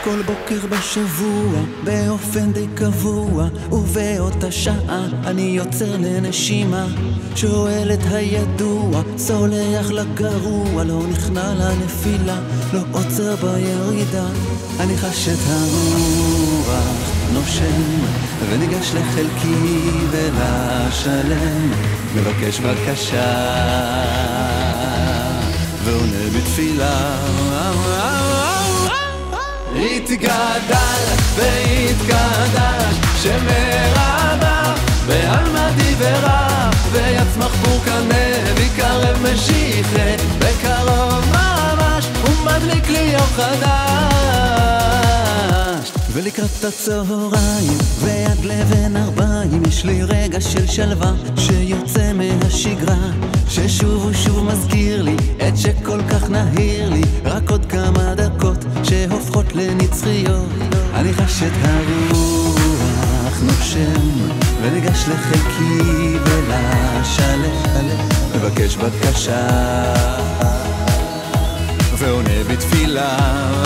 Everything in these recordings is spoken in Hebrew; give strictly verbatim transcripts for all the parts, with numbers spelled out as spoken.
כל בוקר בשבוע, באופן די קבוע, ובאותה שעה אני יוצר לנשימה, שואל את הידוע, סולח לגרוע, לא נכנע לנפילה, לא עוצר בירידה. אני חש את הרוח נושם, וניגש לחלקי ולשלם, מבקש בקשה ועונה בתפילה. התגדל והתקדש שמרבה בעלמא דיברה, ויצמח פורקנה ויקרב משיחה, בקרוב ממש ומדליק לי יום חדש. ולקראת הצהריים ועד לבן ארבעים יש לי רגע של שלווה שיוצא מהשגרה, ששוב ושוב מזכיר לי את שכל כך נהיר לי, רק עוד כמה דקות שהופכות לנצחיות. אני חש את הרוח נושם, וניגש לחלקי ולשלם, מבקש בקשה ועונה בתפילה.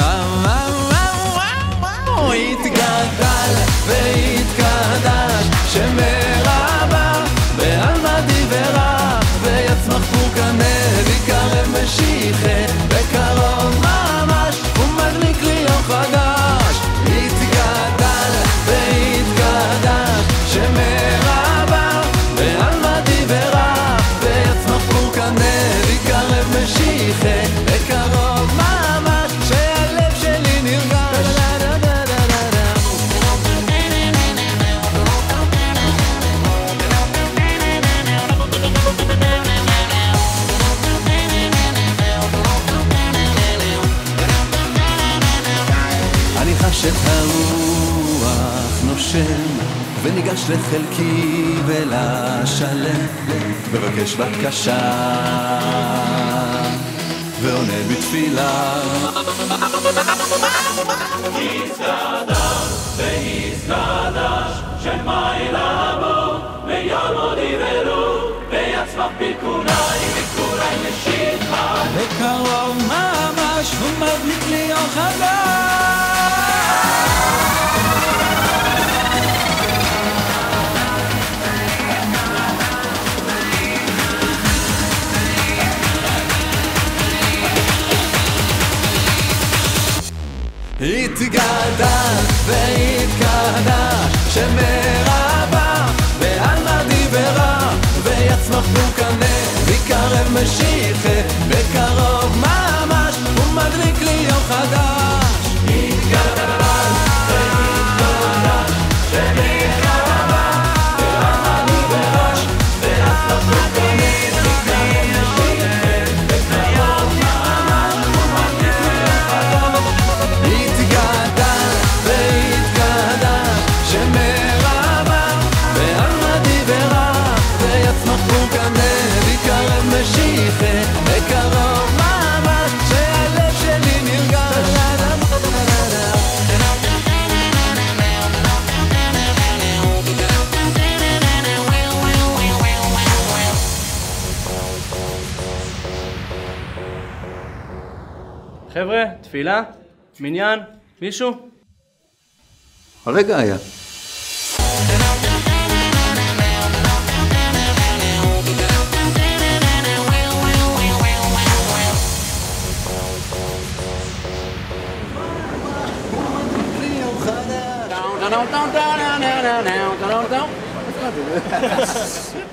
התגדל והתקדש שמרבה בעלמא דיברה, ויצמח פורקנה ויקרב משיחה, בקרוב ממש ומדליק לי יום חדש. התגדל והתקדש שמרבה בעלמא דיברה, ויצמח פורקנה ויקרב משיחה, בקרוב ממש שהלב שלי נרגש. אני חש את הרוח נושם, וניגש לחלקי ולשלם, מבקש בקשה ועונה בתפילה. התקדש והתקדש שמעלה בו ויעמוד יברו, ויצמח פרקוני וקורי משיחה, בקרוב ממש ומדליק לי יום חדש. התגדל והתקדש שמרבה בעלמא דיברה, ויצמח פורקנה ויקרב משיחה, בקרוב ממש ומדליק לי יום חדש. התגדל והתקדש שמרבה בעלמא דיברה, ויצמח פורקנה ויקרב משיחה, בקרוב ממש ומדליק לי יום חדש. התגדל והתקדש שמרבה בעלמא דיברה, ויצמח פורקנה ויקרב משיחה, בקרוב ממש שהלב שלי נרגש. חבר'ה, תפילה, מניין, מישהו? הרגע היה. דאו דאו דאו דאו דאו דאו דאו דאו דאו